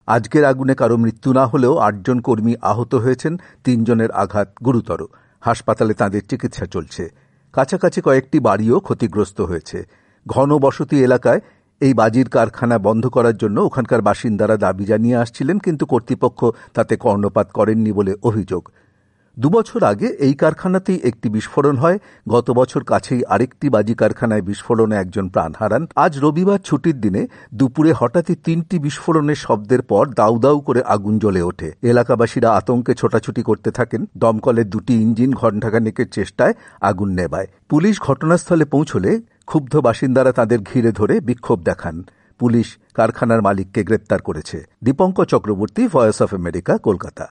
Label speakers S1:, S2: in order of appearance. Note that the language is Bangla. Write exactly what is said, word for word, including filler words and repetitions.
S1: আজকের আগুনে কারো মৃত্যু না হলেও আটজন কর্মী আহত হয়েছেন, তিনজনের আঘাত গুরুতর। হাসপাতালে তাঁদের চিকিৎসা চলছে। কাছাকাছি কয়েকটি বাড়িও ক্ষতিগ্রস্ত হয়েছে। ঘনবসতি এলাকায় এই বাজির কারখানা বন্ধ করার জন্য ওখানকার বাসিন্দারা দাবি জানিয়ে আসছিলেন, কিন্তু কর্তৃপক্ষ তাতে কর্ণপাত করেননি বলে অভিযোগ। দুবছর আগে এই কারখানাতেই একটি বিস্ফোরণ হয়। গত বছর কাছেই আরেকটি বাজি কারখানায় বিস্ফোরণে একজন প্রাণ হারান। আজ রবিবার ছুটির দিনে দুপুরে হঠাৎই তিনটি বিস্ফোরণের শব্দের পর দাউ দাউ করে আগুন জ্বলে ওঠে। এলাকাবাসীরা আতঙ্কে ছোটাছুটি করতে থাকেন। দমকলের দুটি ইঞ্জিন ঘণ্টাখানেকের চেষ্টায় আগুন নেভায়। পুলিশ ঘটনাস্থলে পৌঁছলে ক্ষুব্ধ বাসিন্দারা তাদের ঘিরে ধরে বিক্ষোভ দেখান। পুলিশ কারখানার মালিককে গ্রেপ্তার করেছে। Dipankar Chakraborty, Voice of America, Kolkata.